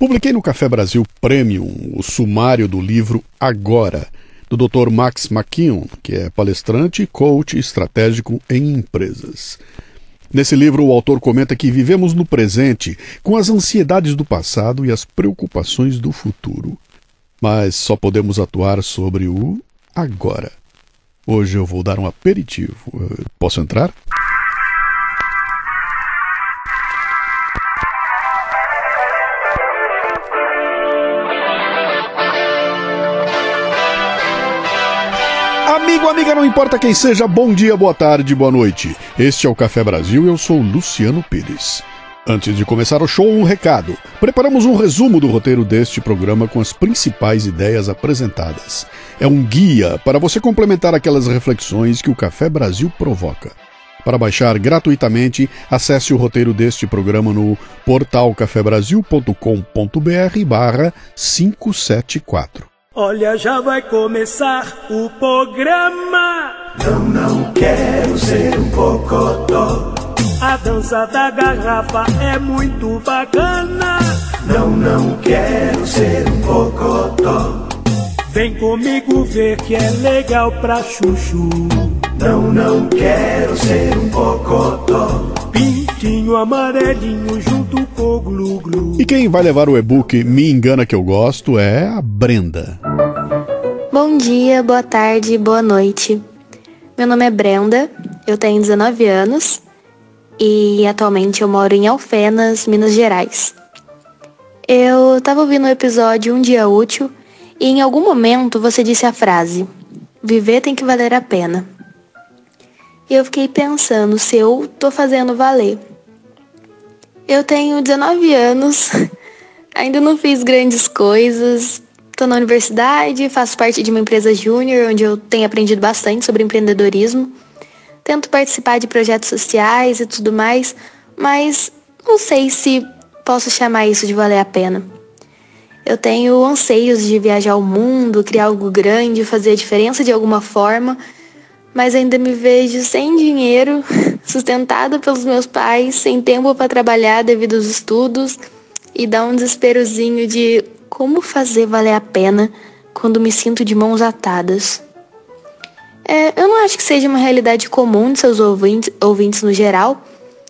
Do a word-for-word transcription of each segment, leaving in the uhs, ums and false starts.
Publiquei no Café Brasil Premium o sumário do livro Agora, do doutor Max McKeown, que é palestrante e coach estratégico em empresas. Nesse livro, o autor comenta que vivemos no presente com as ansiedades do passado e as preocupações do futuro. Mas só podemos atuar sobre o agora. Hoje eu vou dar um aperitivo. Posso entrar? Amigo, amiga, não importa quem seja, bom dia, boa tarde, boa noite. Este é o Café Brasil e eu sou Luciano Pires. Antes de começar o show, um recado. Preparamos um resumo do roteiro deste programa com as principais ideias apresentadas. É um guia para você complementar aquelas reflexões que o Café Brasil provoca. Para baixar gratuitamente, acesse o roteiro deste programa no portal cafebrasil ponto com ponto br barra quinhentos e setenta e quatro. Olha, já vai começar o programa. Não, não quero ser um bocodó. A dança da garrafa é muito bacana. Não, não quero ser um bocodó. Vem comigo ver que é legal pra chuchu. Não, não quero ser um bocodó. Pintinho amarelinho junto com o glu-glu. E quem vai levar o e-book Me Engana Que Eu Gosto é a Brenda. Bom dia, boa tarde, boa noite. Meu nome é Brenda, eu tenho dezenove anos e atualmente eu moro em Alfenas, Minas Gerais. Eu estava ouvindo o episódio Um Dia Útil e em algum momento você disse a frase: viver tem que valer a pena. E eu fiquei pensando se eu tô fazendo valer. Eu tenho dezenove anos, ainda não fiz grandes coisas, tô na universidade, faço parte de uma empresa júnior, onde eu tenho aprendido bastante sobre empreendedorismo. Tento participar de projetos sociais e tudo mais, mas não sei se posso chamar isso de valer a pena. Eu tenho anseios de viajar ao mundo, criar algo grande, fazer a diferença de alguma forma, mas ainda me vejo sem dinheiro, sustentada pelos meus pais, sem tempo para trabalhar devido aos estudos, e dá um desesperozinho de como fazer valer a pena quando me sinto de mãos atadas. É, eu não acho que seja uma realidade comum de seus ouvintes, ouvintes no geral,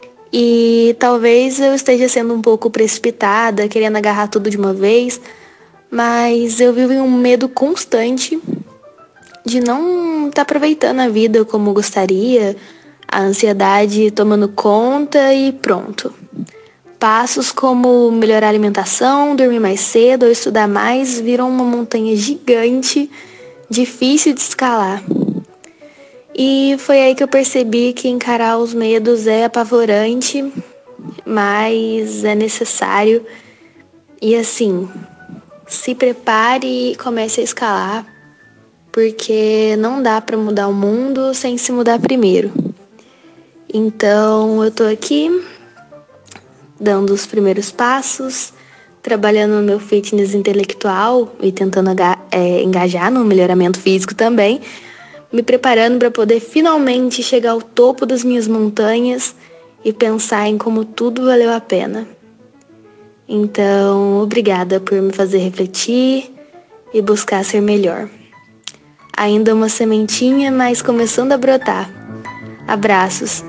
e talvez eu esteja sendo um pouco precipitada, querendo agarrar tudo de uma vez, mas eu vivo em um medo constante de não estar tá aproveitando a vida como gostaria, a ansiedade tomando conta e pronto. Passos como melhorar a alimentação, dormir mais cedo ou estudar mais viram uma montanha gigante, difícil de escalar. E foi aí que eu percebi que encarar os medos é apavorante, mas é necessário. E assim, se prepare e comece a escalar, porque não dá para mudar o mundo sem se mudar primeiro. Então eu tô aqui, dando os primeiros passos, trabalhando no meu fitness intelectual e tentando é, engajar no melhoramento físico também, me preparando para poder finalmente chegar ao topo das minhas montanhas e pensar em como tudo valeu a pena. Então, obrigada por me fazer refletir e buscar ser melhor. Ainda uma sementinha, mas começando a brotar. Abraços.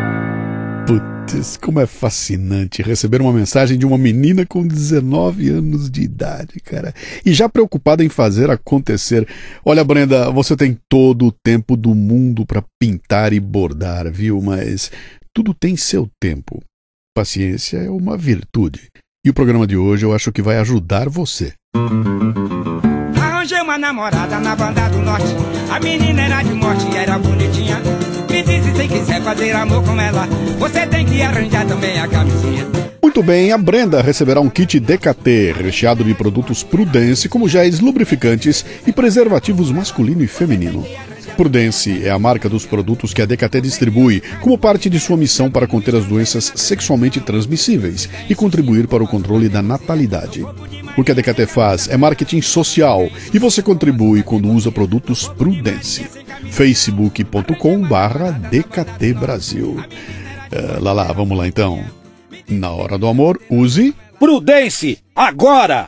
Putz, como é fascinante receber uma mensagem de uma menina com dezenove anos de idade, cara. E já preocupada em fazer acontecer. Olha, Brenda, você tem todo o tempo do mundo para pintar e bordar, viu? Mas tudo tem seu tempo. Paciência é uma virtude. E o programa de hoje eu acho que vai ajudar você. Arranjei uma namorada na banda do norte. A menina era de morte e era bonitinha. Me disse se quiser fazer amor com ela, você tem que arranjar também a camisinha. Muito bem, a Brenda receberá um kit D K T recheado de produtos Prudence, como géis lubrificantes e preservativos masculino e feminino. Prudence é a marca dos produtos que a D K T distribui como parte de sua missão para conter as doenças sexualmente transmissíveis e contribuir para o controle da natalidade. O que a D K T faz é marketing social e você contribui quando usa produtos Prudence. facebook ponto com barra D K T Brasil. Uh, lá lá, vamos lá então. Na hora do amor, use Prudence, agora!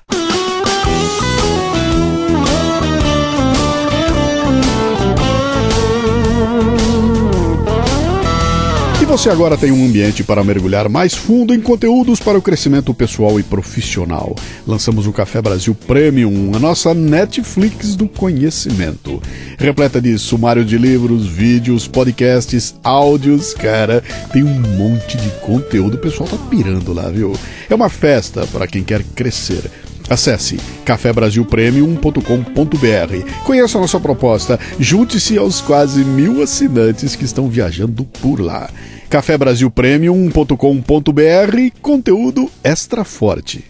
E você agora tem um ambiente para mergulhar mais fundo em conteúdos para o crescimento pessoal e profissional. Lançamos o Café Brasil Premium, a nossa Netflix do conhecimento. Repleta de sumário de livros, vídeos, podcasts, áudios, cara, tem um monte de conteúdo, o pessoal tá pirando lá, viu? É uma festa para quem quer crescer. Acesse café brasil premium ponto com ponto b r. Conheça a nossa proposta. Junte-se aos quase mil assinantes que estão viajando por lá. café brasil premium ponto com ponto b r. Conteúdo extra forte.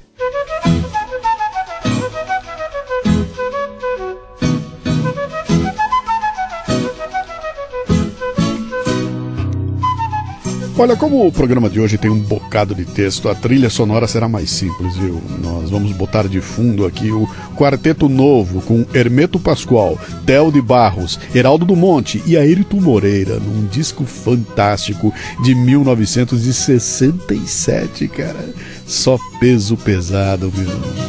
Olha, como o programa de hoje tem um bocado de texto, a trilha sonora será mais simples, viu? Nós vamos botar de fundo aqui o Quarteto Novo com Hermeto Pascoal, Theo de Barros, Heraldo do Monte e Ayrton Moreira, num disco fantástico de mil novecentos e sessenta e sete, cara. Só peso pesado, viu?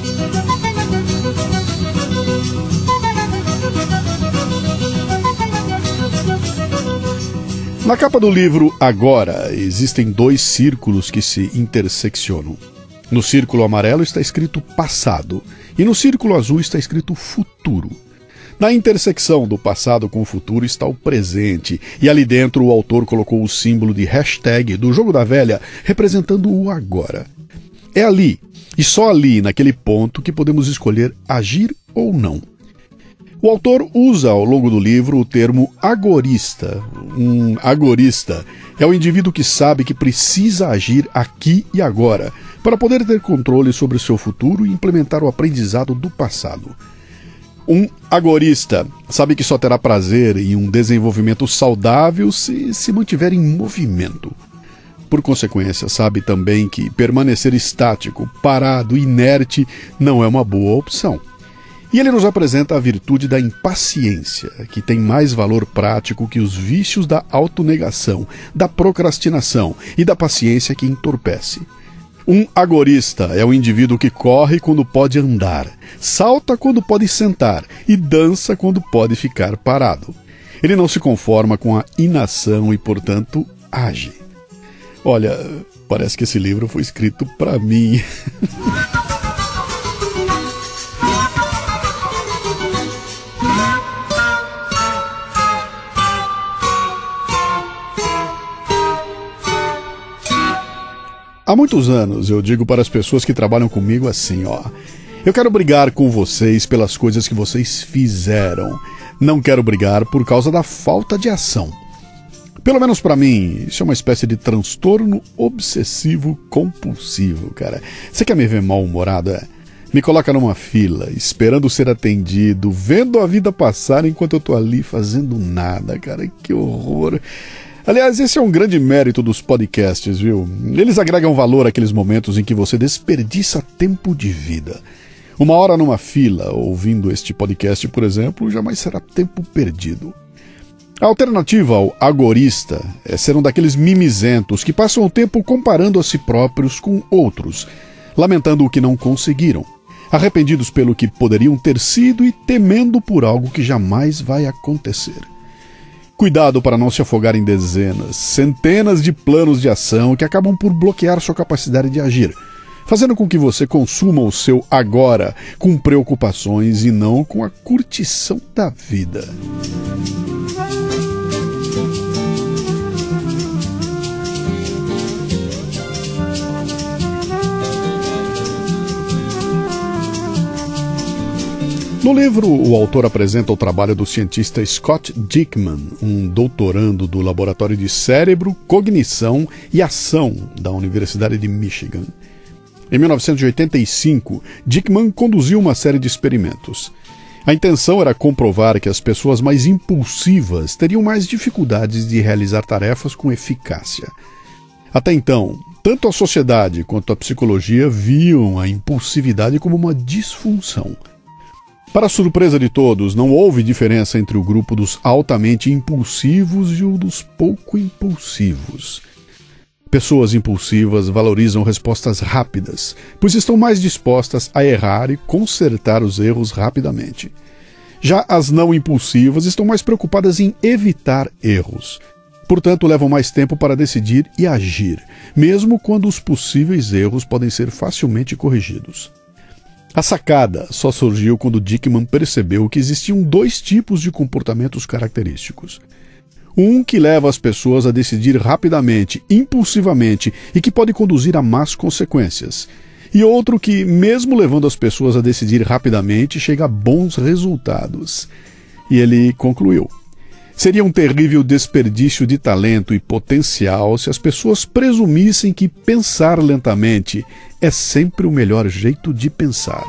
Na capa do livro Agora, existem dois círculos que se interseccionam. No círculo amarelo está escrito passado e no círculo azul está escrito futuro. Na intersecção do passado com o futuro está o presente, e ali dentro o autor colocou o símbolo de hashtag do jogo da velha, representando o agora. É ali, e só ali, naquele ponto, que podemos escolher agir ou não. O autor usa ao longo do livro o termo agorista. Um agorista é o indivíduo que sabe que precisa agir aqui e agora para poder ter controle sobre o seu futuro e implementar o aprendizado do passado. Um agorista sabe que só terá prazer em um desenvolvimento saudável se se mantiver em movimento. Por consequência, sabe também que permanecer estático, parado, inerte não é uma boa opção. E ele nos apresenta a virtude da impaciência, que tem mais valor prático que os vícios da autonegação, da procrastinação e da paciência que entorpece. Um agorista é o indivíduo que corre quando pode andar, salta quando pode sentar e dança quando pode ficar parado. Ele não se conforma com a inação e, portanto, age. Olha, parece que esse livro foi escrito para mim. Há muitos anos eu digo para as pessoas que trabalham comigo assim, ó. Eu quero brigar com vocês pelas coisas que vocês fizeram. Não quero brigar por causa da falta de ação. Pelo menos para mim, isso é uma espécie de transtorno obsessivo compulsivo, cara. Você quer me ver mal-humorado, é? Me coloca numa fila, esperando ser atendido, vendo a vida passar enquanto eu tô ali fazendo nada, cara. Que horror. Aliás, esse é um grande mérito dos podcasts, viu? Eles agregam valor àqueles momentos em que você desperdiça tempo de vida. Uma hora numa fila, ouvindo este podcast, por exemplo, jamais será tempo perdido. A alternativa ao agorista é ser um daqueles mimizentos que passam o tempo comparando a si próprios com outros, lamentando o que não conseguiram, arrependidos pelo que poderiam ter sido e temendo por algo que jamais vai acontecer. Cuidado para não se afogar em dezenas, centenas de planos de ação que acabam por bloquear sua capacidade de agir, fazendo com que você consuma o seu agora com preocupações e não com a curtição da vida. No livro, o autor apresenta o trabalho do cientista Scott Dickman, um doutorando do Laboratório de Cérebro, Cognição e Ação da Universidade de Michigan. Em mil novecentos e oitenta e cinco, Dickman conduziu uma série de experimentos. A intenção era comprovar que as pessoas mais impulsivas teriam mais dificuldades de realizar tarefas com eficácia. Até então, tanto a sociedade quanto a psicologia viam a impulsividade como uma disfunção. Para a surpresa de todos, não houve diferença entre o grupo dos altamente impulsivos e o dos pouco impulsivos. Pessoas impulsivas valorizam respostas rápidas, pois estão mais dispostas a errar e consertar os erros rapidamente. Já as não impulsivas estão mais preocupadas em evitar erros. Portanto, levam mais tempo para decidir e agir, mesmo quando os possíveis erros podem ser facilmente corrigidos. A sacada só surgiu quando Dickman percebeu que existiam dois tipos de comportamentos característicos. Um que leva as pessoas a decidir rapidamente, impulsivamente e que pode conduzir a más consequências. E outro que, mesmo levando as pessoas a decidir rapidamente, chega a bons resultados. E ele concluiu: seria um terrível desperdício de talento e potencial se as pessoas presumissem que pensar lentamente é sempre o melhor jeito de pensar.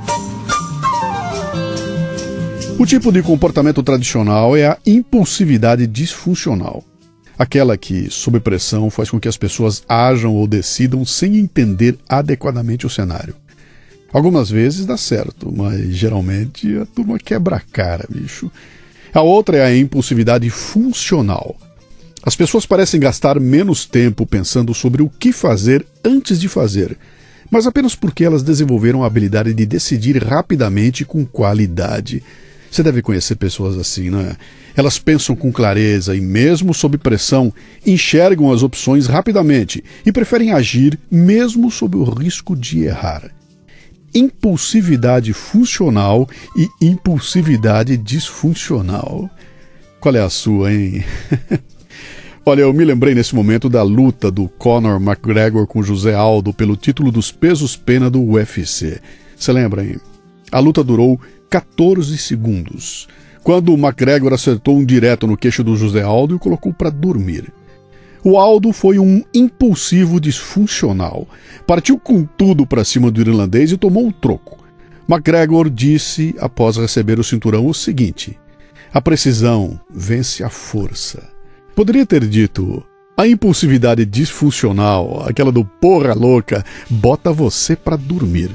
O tipo de comportamento tradicional é a impulsividade disfuncional. Aquela que, sob pressão, faz com que as pessoas ajam ou decidam sem entender adequadamente o cenário. Algumas vezes dá certo, mas geralmente a turma quebra a cara, bicho. A outra é a impulsividade funcional. As pessoas parecem gastar menos tempo pensando sobre o que fazer antes de fazer, mas apenas porque elas desenvolveram a habilidade de decidir rapidamente e com qualidade. Você deve conhecer pessoas assim, não é? Elas pensam com clareza e, mesmo sob pressão, enxergam as opções rapidamente e preferem agir mesmo sob o risco de errar. Impulsividade funcional e impulsividade disfuncional. Qual é a sua, hein? Olha, eu me lembrei nesse momento da luta do Conor McGregor com José Aldo pelo título dos pesos-pena do U F C. Você lembra, hein? A luta durou quatorze segundos, quando o McGregor acertou um direto no queixo do José Aldo e o colocou para dormir. O Aldo foi um impulsivo disfuncional. Partiu com tudo para cima do irlandês e tomou um troco. McGregor disse, após receber o cinturão, o seguinte: a precisão vence a força. Poderia ter dito: a impulsividade disfuncional, aquela do porra louca, bota você para dormir.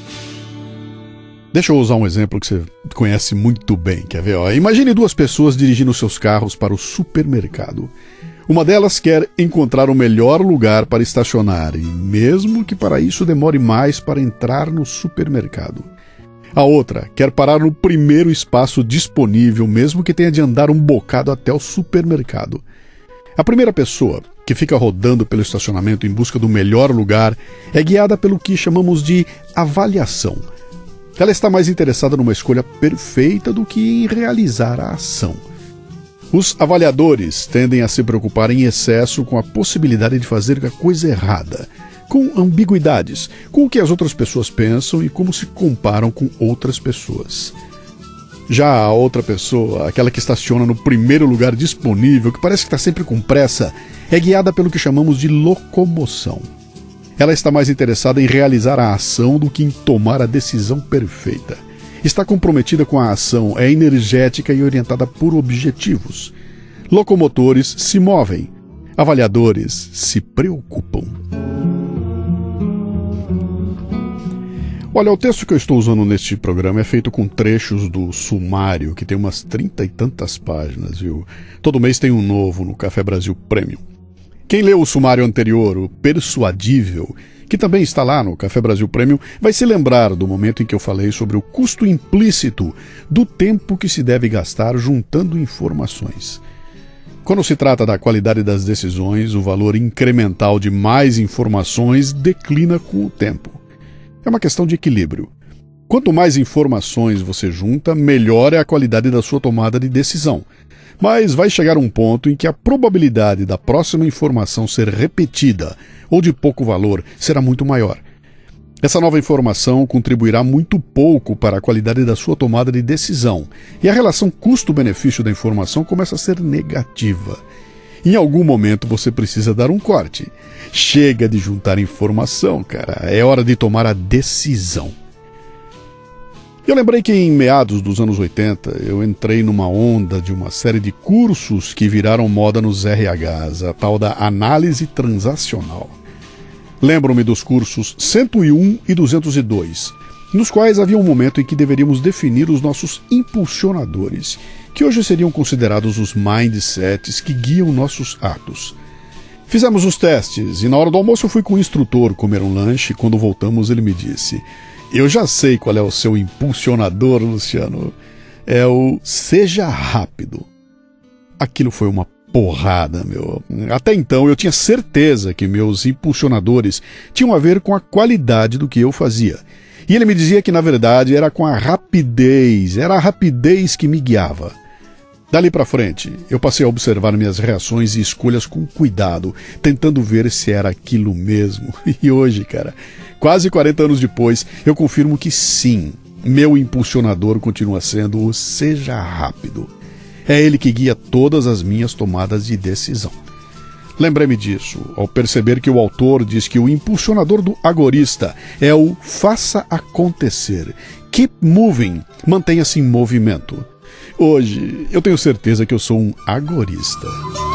Deixa eu usar um exemplo que você conhece muito bem, quer ver? Ó, imagine duas pessoas dirigindo seus carros para o supermercado. Uma delas quer encontrar o melhor lugar para estacionar, e mesmo que para isso demore mais para entrar no supermercado. A outra quer parar no primeiro espaço disponível, mesmo que tenha de andar um bocado até o supermercado. A primeira pessoa, que fica rodando pelo estacionamento em busca do melhor lugar, é guiada pelo que chamamos de avaliação. Ela está mais interessada numa escolha perfeita do que em realizar a ação. Os avaliadores tendem a se preocupar em excesso com a possibilidade de fazer a coisa errada, com ambiguidades, com o que as outras pessoas pensam e como se comparam com outras pessoas. Já a outra pessoa, aquela que estaciona no primeiro lugar disponível, que parece que está sempre com pressa, é guiada pelo que chamamos de locomoção. Ela está mais interessada em realizar a ação do que em tomar a decisão perfeita. Está comprometida com a ação, é energética e orientada por objetivos. Locomotores se movem, avaliadores se preocupam. Olha, o texto que eu estou usando neste programa é feito com trechos do sumário, que tem umas trinta e tantas páginas, viu? Todo mês tem um novo no Café Brasil Premium. Quem leu o sumário anterior, o Persuadível, que também está lá no Café Brasil Premium, vai se lembrar do momento em que eu falei sobre o custo implícito do tempo que se deve gastar juntando informações. Quando se trata da qualidade das decisões, o valor incremental de mais informações declina com o tempo. É uma questão de equilíbrio. Quanto mais informações você junta, melhor é a qualidade da sua tomada de decisão. Mas vai chegar um ponto em que a probabilidade da próxima informação ser repetida ou de pouco valor será muito maior. Essa nova informação contribuirá muito pouco para a qualidade da sua tomada de decisão, e a relação custo-benefício da informação começa a ser negativa. Em algum momento você precisa dar um corte. Chega de juntar informação, cara. É hora de tomar a decisão. Eu lembrei que em meados dos anos oitenta eu entrei numa onda de uma série de cursos que viraram moda nos R Hs, a tal da análise transacional. Lembro-me dos cursos cento e um e duzentos e dois, nos quais havia um momento em que deveríamos definir os nossos impulsionadores, que hoje seriam considerados os mindsets que guiam nossos atos. Fizemos os testes e na hora do almoço eu fui com o instrutor comer um lanche. Quando voltamos ele me disse: eu já sei qual é o seu impulsionador, Luciano. É o seja rápido. Aquilo foi uma porrada, meu. Até então eu tinha certeza que meus impulsionadores tinham a ver com a qualidade do que eu fazia. E ele me dizia que na verdade era com a rapidez, era a rapidez que me guiava. Dali pra frente, eu passei a observar minhas reações e escolhas com cuidado, tentando ver se era aquilo mesmo. E hoje, cara, quase quarenta anos depois, eu confirmo que sim, meu impulsionador continua sendo o seja rápido. É ele que guia todas as minhas tomadas de decisão. Lembrei-me disso ao perceber que o autor diz que o impulsionador do agorista é o faça acontecer. Keep moving, mantenha-se em movimento. Hoje, eu tenho certeza que eu sou um agorista.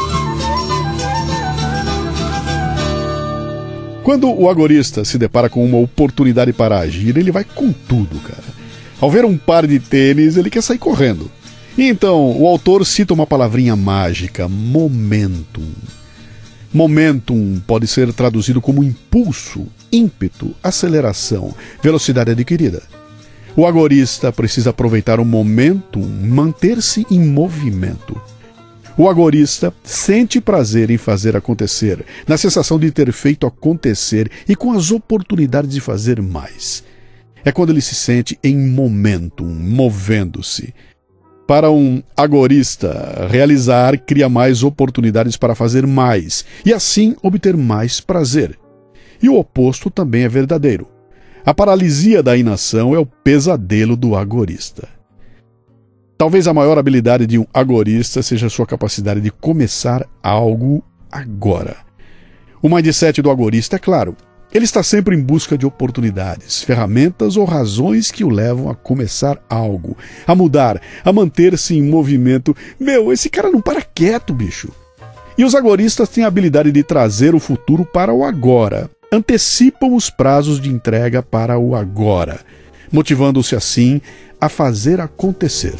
Quando o agorista se depara com uma oportunidade para agir, ele vai com tudo, cara. Ao ver um par de tênis, ele quer sair correndo. E então, o autor cita uma palavrinha mágica, momentum. Momentum pode ser traduzido como impulso, ímpeto, aceleração, velocidade adquirida. O agorista precisa aproveitar o momentum, manter-se em movimento. O agorista sente prazer em fazer acontecer, na sensação de ter feito acontecer e com as oportunidades de fazer mais. É quando ele se sente em momentum, movendo-se. Para um agorista, realizar cria mais oportunidades para fazer mais e assim obter mais prazer. E o oposto também é verdadeiro. A paralisia da inação é o pesadelo do agorista. Talvez a maior habilidade de um agorista seja a sua capacidade de começar algo agora. O mindset do agorista é claro. Ele está sempre em busca de oportunidades, ferramentas ou razões que o levam a começar algo, a mudar, a manter-se em movimento. Meu, esse cara não para quieto, bicho. E os agoristas têm a habilidade de trazer o futuro para o agora. Antecipam os prazos de entrega para o agora, motivando-se assim a fazer acontecer.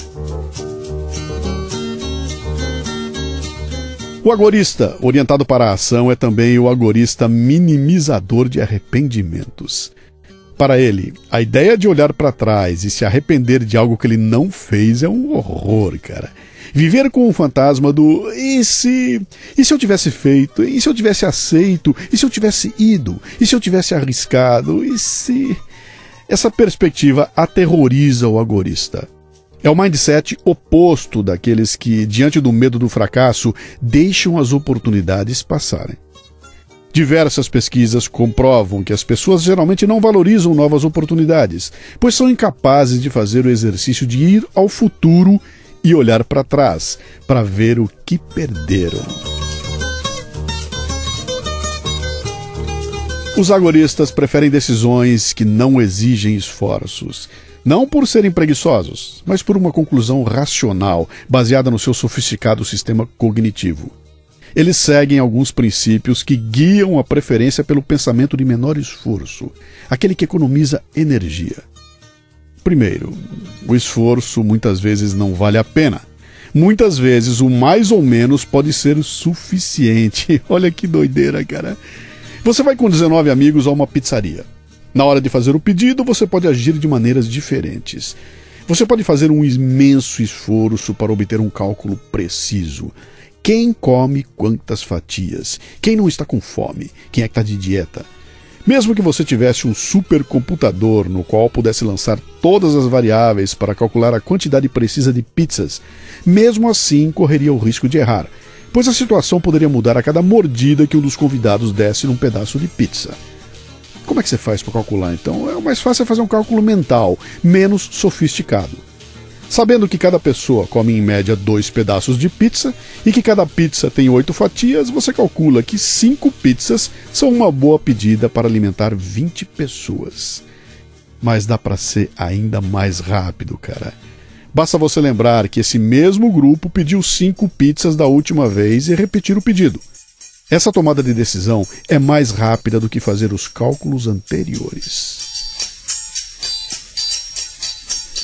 O agorista orientado para a ação é também o agorista minimizador de arrependimentos. Para ele, a ideia de olhar para trás e se arrepender de algo que ele não fez é um horror, cara. Viver com o fantasma do e se, e se eu tivesse feito, e se eu tivesse aceito, e se eu tivesse ido, e se eu tivesse arriscado, e se... Essa perspectiva aterroriza o agorista. É o mindset oposto daqueles que, diante do medo do fracasso, deixam as oportunidades passarem. Diversas pesquisas comprovam que as pessoas geralmente não valorizam novas oportunidades, pois são incapazes de fazer o exercício de ir ao futuro e olhar para trás, para ver o que perderam. Os agoristas preferem decisões que não exigem esforços. Não por serem preguiçosos, mas por uma conclusão racional, baseada no seu sofisticado sistema cognitivo. Eles seguem alguns princípios que guiam a preferência pelo pensamento de menor esforço, aquele que economiza energia. Primeiro, o esforço muitas vezes não vale a pena. Muitas vezes o mais ou menos pode ser suficiente. Olha que doideira, cara. Você vai com dezenove amigos a uma pizzaria. Na hora de fazer o pedido, você pode agir de maneiras diferentes. Você pode fazer um imenso esforço para obter um cálculo preciso. Quem come quantas fatias? Quem não está com fome? Quem é que está de dieta? Mesmo que você tivesse um supercomputador no qual pudesse lançar todas as variáveis para calcular a quantidade precisa de pizzas, mesmo assim correria o risco de errar, pois a situação poderia mudar a cada mordida que um dos convidados desse num pedaço de pizza. Como é que você faz para calcular, então? É o mais fácil é fazer um cálculo mental, menos sofisticado. Sabendo que cada pessoa come em média dois pedaços de pizza e que cada pizza tem oito fatias, você calcula que cinco pizzas são uma boa pedida para alimentar vinte pessoas. Mas dá para ser ainda mais rápido, cara. Basta você lembrar que esse mesmo grupo pediu cinco pizzas da última vez e repetir o pedido. Essa tomada de decisão é mais rápida do que fazer os cálculos anteriores.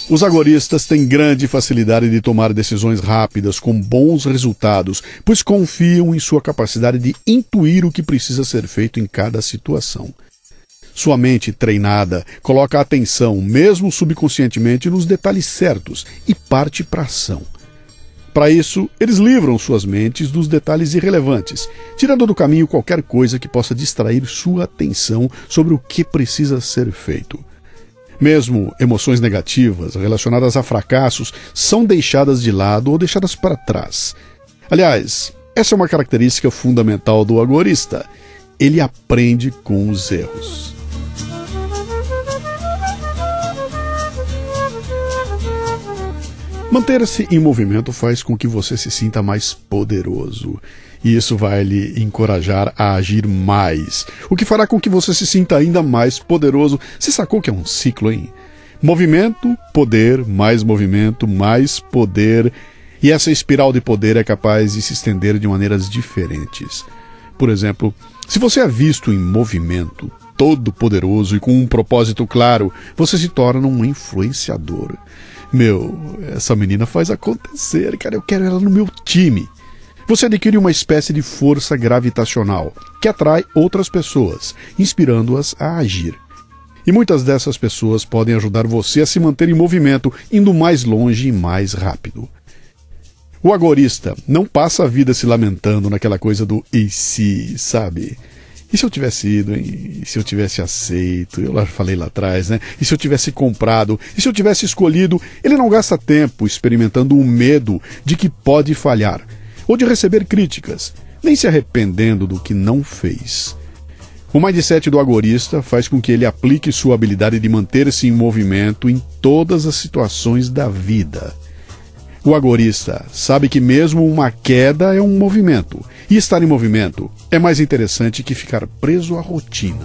Os agoristas têm grande facilidade de tomar decisões rápidas com bons resultados, pois confiam em sua capacidade de intuir o que precisa ser feito em cada situação. Sua mente treinada coloca a atenção, mesmo subconscientemente, nos detalhes certos e parte para a ação. Para isso, eles livram suas mentes dos detalhes irrelevantes, tirando do caminho qualquer coisa que possa distrair sua atenção sobre o que precisa ser feito. Mesmo emoções negativas relacionadas a fracassos são deixadas de lado ou deixadas para trás. Aliás, essa é uma característica fundamental do agorista. Ele aprende com os erros. Manter-se em movimento faz com que você se sinta mais poderoso. E isso vai lhe encorajar a agir mais, o que fará com que você se sinta ainda mais poderoso. Você sacou que é um ciclo, hein? Movimento, poder, mais movimento, mais poder. E essa espiral de poder é capaz de se estender de maneiras diferentes. Por exemplo, se você é visto em movimento, todo poderoso e com um propósito claro, você se torna um influenciador. Meu, essa menina faz acontecer, cara, eu quero ela no meu time. Você adquire uma espécie de força gravitacional que atrai outras pessoas, inspirando-as a agir. E muitas dessas pessoas podem ajudar você a se manter em movimento, indo mais longe e mais rápido. O agorista não passa a vida se lamentando naquela coisa do e se, sabe? E se eu tivesse ido, hein? E se eu tivesse aceito? Eu lá falei lá atrás, né? E se eu tivesse comprado? E se eu tivesse escolhido? Ele não gasta tempo experimentando o medo de que pode falhar, ou de receber críticas, nem se arrependendo do que não fez. O mindset do agorista faz com que ele aplique sua habilidade de manter-se em movimento em todas as situações da vida. O agorista sabe que mesmo uma queda é um movimento, e estar em movimento é mais interessante que ficar preso à rotina.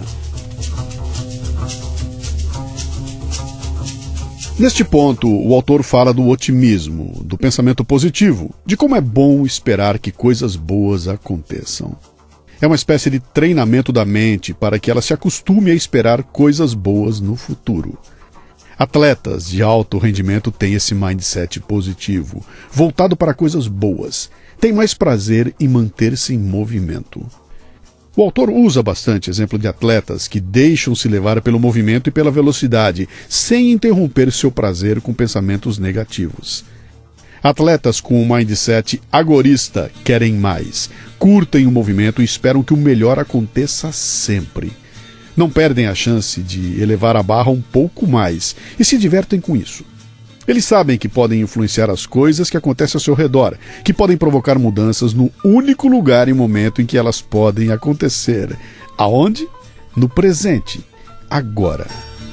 Neste ponto, o autor fala do otimismo, do pensamento positivo, de como é bom esperar que coisas boas aconteçam. É uma espécie de treinamento da mente para que ela se acostume a esperar coisas boas no futuro. Atletas de alto rendimento têm esse mindset positivo, voltado para coisas boas. Têm mais prazer em manter-se em movimento. O autor usa bastante exemplo de atletas que deixam-se levar pelo movimento e pela velocidade, sem interromper seu prazer com pensamentos negativos. Atletas com um mindset agorista querem mais, curtem o movimento e esperam que o melhor aconteça sempre. Não perdem a chance de elevar a barra um pouco mais e se divertem com isso. Eles sabem que podem influenciar as coisas que acontecem ao seu redor, que podem provocar mudanças no único lugar e momento em que elas podem acontecer. Aonde? No presente, agora.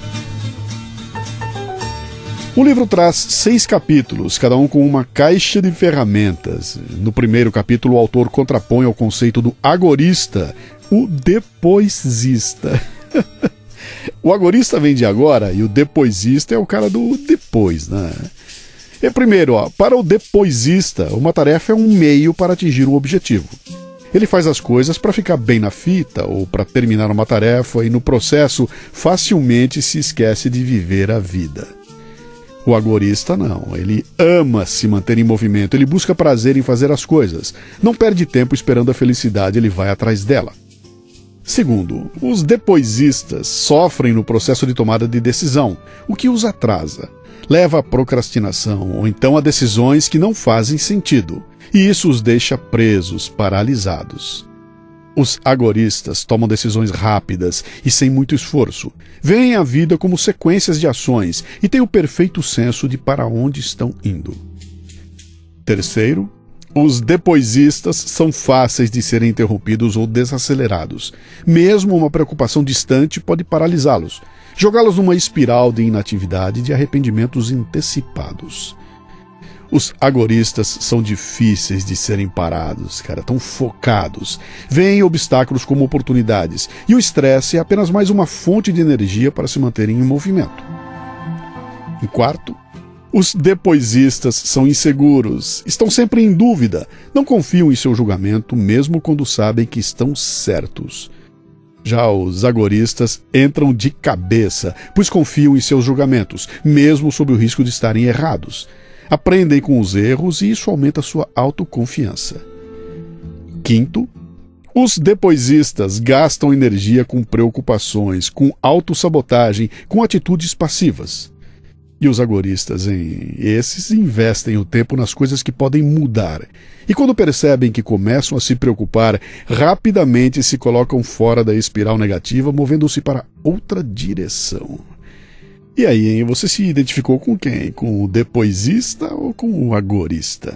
O livro traz seis capítulos, cada um com uma caixa de ferramentas. No primeiro capítulo, o autor contrapõe ao conceito do agorista o depoisista. O agorista vem de agora e o depoisista é o cara do depois, né? E primeiro, ó, para o depoisista, uma tarefa é um meio para atingir um objetivo. Ele faz as coisas para ficar bem na fita ou para terminar uma tarefa e no processo facilmente se esquece de viver a vida. O agorista não, ele ama se manter em movimento, ele busca prazer em fazer as coisas, não perde tempo esperando a felicidade, ele vai atrás dela. Segundo, os depoisistas sofrem no processo de tomada de decisão, o que os atrasa, leva à procrastinação ou então a decisões que não fazem sentido, e isso os deixa presos, paralisados. Os agoristas tomam decisões rápidas e sem muito esforço, veem a vida como sequências de ações e têm o perfeito senso de para onde estão indo. Terceiro, os depoisistas são fáceis de serem interrompidos ou desacelerados. Mesmo uma preocupação distante pode paralisá-los, jogá-los numa espiral de inatividade e de arrependimentos antecipados. Os agoristas são difíceis de serem parados, cara, tão focados. Veem obstáculos como oportunidades, e o estresse é apenas mais uma fonte de energia para se manterem em movimento. Em quarto, os depoisistas são inseguros, estão sempre em dúvida, não confiam em seu julgamento, mesmo quando sabem que estão certos. Já os agoristas entram de cabeça, pois confiam em seus julgamentos, mesmo sob o risco de estarem errados. Aprendem com os erros e isso aumenta sua autoconfiança. Quinto, os depoisistas gastam energia com preocupações, com autossabotagem, com atitudes passivas. E os agoristas, hein? Esses investem o tempo nas coisas que podem mudar. E quando percebem que começam a se preocupar, rapidamente se colocam fora da espiral negativa, movendo-se para outra direção. E aí, hein? Você se identificou com quem? Com o depoisista ou com o agorista?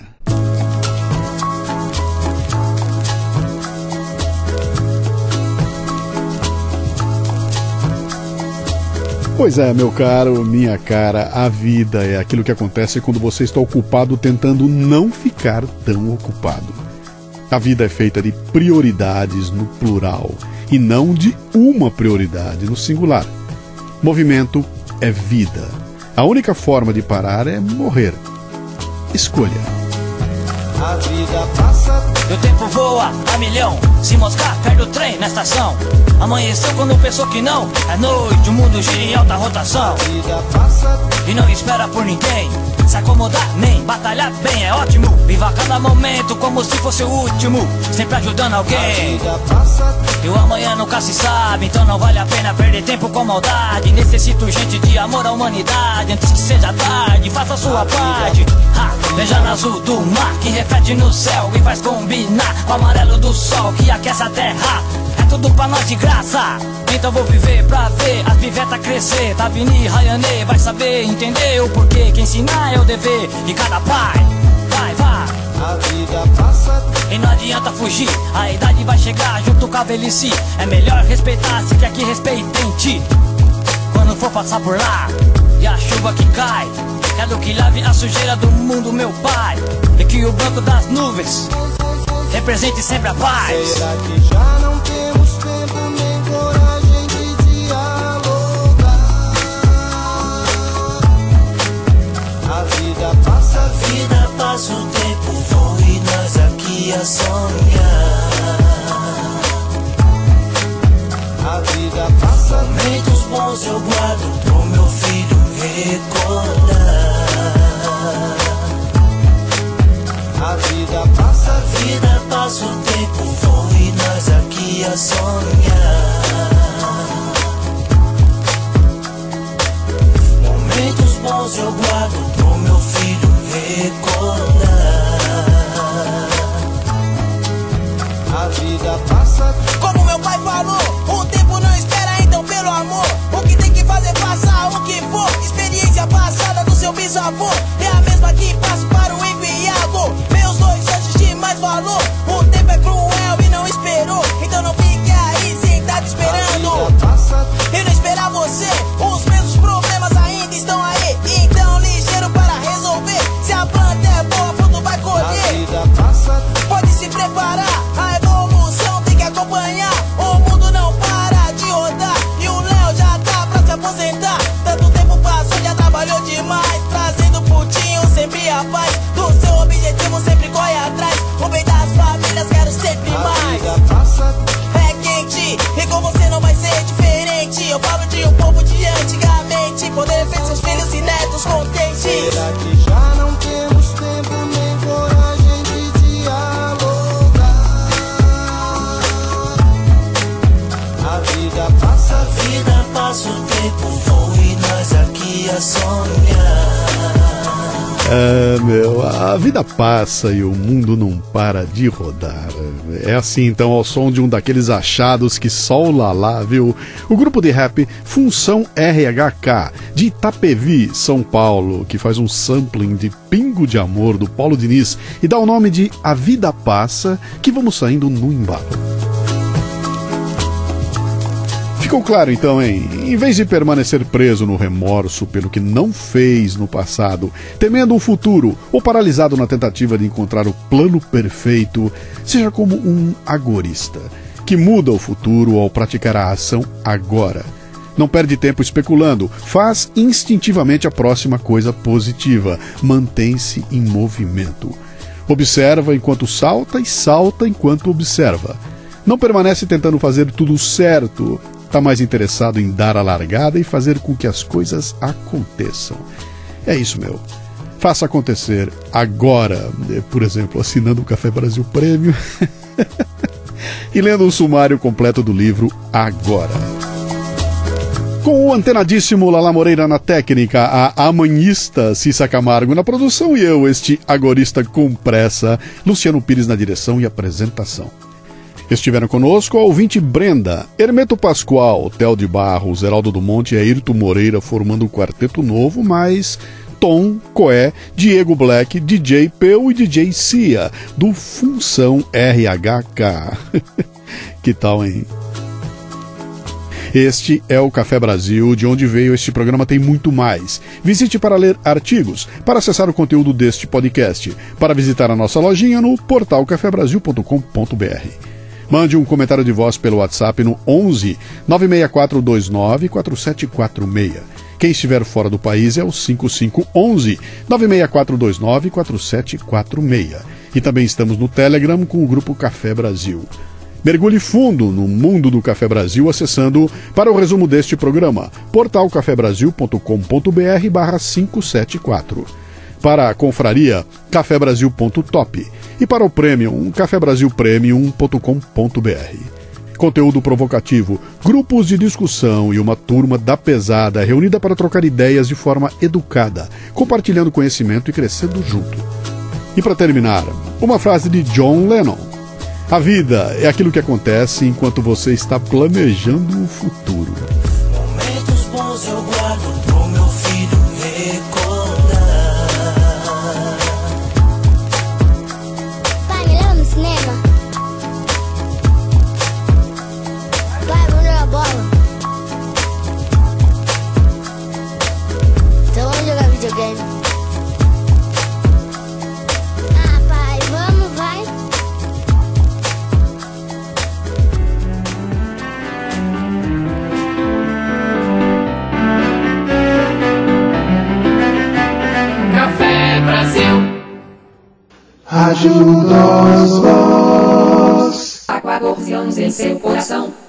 Pois é, meu caro, minha cara, a vida é aquilo que acontece quando você está ocupado tentando não ficar tão ocupado. A vida é feita de prioridades no plural e não de uma prioridade no singular. Movimento é vida. A única forma de parar é morrer. Escolha. A vida passa, e o tempo voa a milhão. Se moscar, perde o trem na estação. Amanheceu quando pensou que não. É noite, o mundo gira em alta rotação. A vida passa, e não espera por ninguém. Se acomodar, nem batalhar bem é ótimo. Viva cada momento como se fosse o último, sempre ajudando alguém. A vida passa, e o amanhã nunca se sabe. Então não vale a pena perder tempo com maldade. Necessito gente de amor à humanidade. Antes que seja tarde, faça a sua parte. Ha, veja no azul do mar que reflete no céu e faz combinar com o amarelo do sol que aquece a terra. É tudo pra nós de graça. Então vou viver pra ver as pivetas crescer. Tavini, Rayane, vai saber entender o porquê. Quem ensinar é o dever de cada pai. Vai, vai. A vida passa e não adianta fugir. A idade vai chegar junto com a velhice. É melhor respeitar se quer que respeitem ti. Quando for passar por lá e a chuva que cai, quero que lave a sujeira do mundo, meu pai. E que o branco das nuvens represente sempre a paz. Será que já não temos tempo nem coragem de dialogar? A vida passa, a vida passa, o tempo voa e nós aqui a sonhar. A vida passa, momentos bons eu guardo pro meu filho recordar. A vida passa, a vida passa, o tempo voa e nós aqui a sonhar. Momentos bons eu guardo pro meu filho recordar. A vida passa, como meu pai falou, o tempo não espera, então pelo amor, o que tem que fazer passar o que for. Experiência passada do seu bisavô é a mesma que passa para o enviado. Meus dois anjos de mais valor. O tempo é cruel e não esperou, então não fique aí sentado esperando. Eu não esperar você, os mesmos problemas ainda estão aí. Então ligeiro para resolver. Se a planta é boa, fruto vai colher. Pode se preparar, a evolução tem que acompanhar. O mundo não para de rodar e o Léo já tá pra se aposentar. Tanto tempo passou, já trabalhou demais, trazendo putinho sempre a paz. Do seu objetivo sempre corre atrás. O bem das famílias quero sempre mais. É quente e com você não vai ser diferente. Eu falo de um povo de antigamente, poder ver seus filhos e netos contentes. Será que já não temos tempo nem coragem de dialogar? A vida passa, a vida passa, o tempo voa e nós aqui a sonhar. É, meu, a vida passa e o mundo não para de rodar. É assim, então, ao som de um daqueles achados que só o Lalá viu. O grupo de rap Função R H K, de Itapevi, São Paulo, que faz um sampling de Pingo de Amor, do Paulo Diniz, e dá o nome de A Vida Passa, que vamos saindo no embalo. Ficou claro então, hein? Em vez de permanecer preso no remorso pelo que não fez no passado, temendo um futuro ou paralisado na tentativa de encontrar o plano perfeito, seja como um agorista, que muda o futuro ao praticar a ação agora. Não perde tempo especulando, faz instintivamente a próxima coisa positiva, mantém-se em movimento. Observa enquanto salta e salta enquanto observa. Não permanece tentando fazer tudo certo, está mais interessado em dar a largada e fazer com que as coisas aconteçam. É isso, meu. Faça acontecer agora, por exemplo, assinando o Café Brasil Prêmio e lendo o sumário completo do livro agora. Com o antenadíssimo Lala Moreira na técnica, a amanhista Cissa Camargo na produção e eu, este agorista com pressa, Luciano Pires na direção e apresentação. Estiveram conosco a ouvinte Brenda, Hermeto Pascoal, Theo de Barros, Heraldo do Monte e Ayrton Moreira formando um quarteto novo, mas Tom, Coé, Diego Black, D J Peu e D J Cia, do Função R H K. Que tal, hein? Este é o Café Brasil, de onde veio este programa tem muito mais. Visite para ler artigos, para acessar o conteúdo deste podcast, para visitar a nossa lojinha no portal café brasil ponto com ponto b r. Mande um comentário de voz pelo WhatsApp no onze nove seis quatro dois nove quatro sete quatro seis. Quem estiver fora do país é o cinco cinco um um nove seis quatro dois nove quatro sete quatro seis. E também estamos no Telegram com o grupo Café Brasil. Mergulhe fundo no mundo do Café Brasil acessando, para o resumo deste programa, portal café brasil ponto com ponto b r barra quinhentos e setenta e quatro. Para a confraria, café brasil ponto top. E para o Premium, café brasil premium ponto com ponto b r. Conteúdo provocativo, grupos de discussão e uma turma da pesada reunida para trocar ideias de forma educada, compartilhando conhecimento e crescendo junto. E para terminar, uma frase de John Lennon. A vida é aquilo que acontece enquanto você está planejando o futuro. Momentos bons eu guardo pro meu filho recordar. Pai, me leva no cinema. Pai, vamos jogar bola. Então vamos jogar videogame. Ah, pai, vamos, vai. Rádio Nós Voz. Há quatorze anos em seu coração.